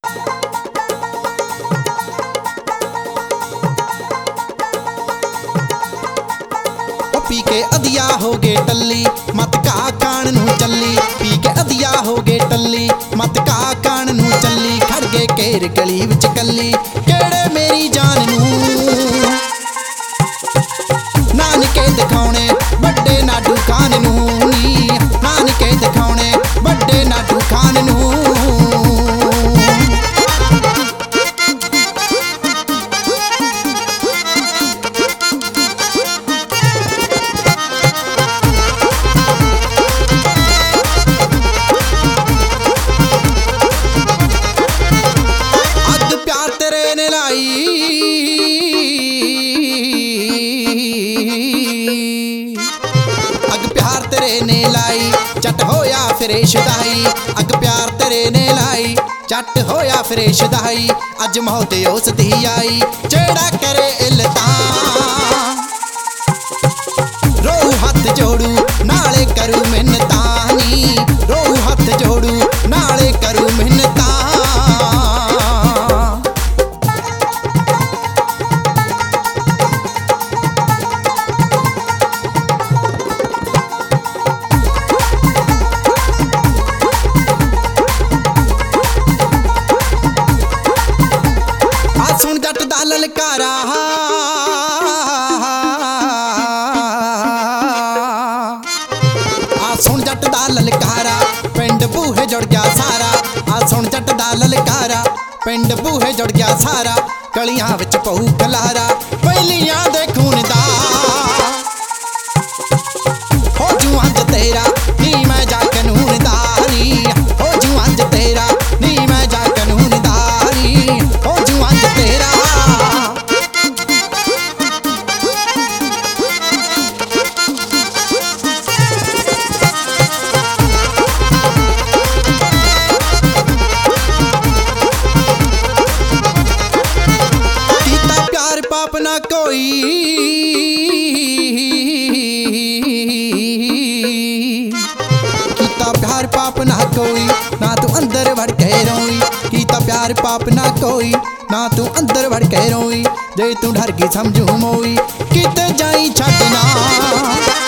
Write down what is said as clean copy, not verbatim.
P के अधिया हो गए टल्ली मत का कान नू चली। पी के अधिया हो गए टल्ली मत का कान नू चली। खड़ गए घेर गली विच कली केड़े मेरी जान नू। नानके दिखाने बड़े नाडू खान नू नी। नानके दिखाने बड़े नाडू खान नू। अग प्यार तेरे ने लाई चट होया फिर शुदाई। अग प्यार तेरे ने लाई चट होया फिर शुदाई। अज मौत उस दी आई जेड़ा करे इल्तां। रोहू हथ जोड़ू नाले करू मिन्नता नी। रोहू हथ जोड़ू नाले करू मिन्नता। सुन जट दा ललकारा सुन जट दा ललकारा पिंड बूहे जुड़ गया सारा। सुन जट दा ललकारा पिंड बूहे जुड़ गया सारा। गलियां विच पऊ खलारा पहलियां दे खून दा। हो जू अज तेरा नी मैं जा कानून दारी। हो जू अज तेरा नी मैं जा कानून दारी। हो जू अज तेरा। पाप ना कोई कीता प्यार पाप ना कोई ना तू अंदर वड़ के रोई। कीता प्यार पाप ना कोई ना तू अंदर वड़ के रोई। जे तू डर गई समझू मोई किते जाई छड़ना।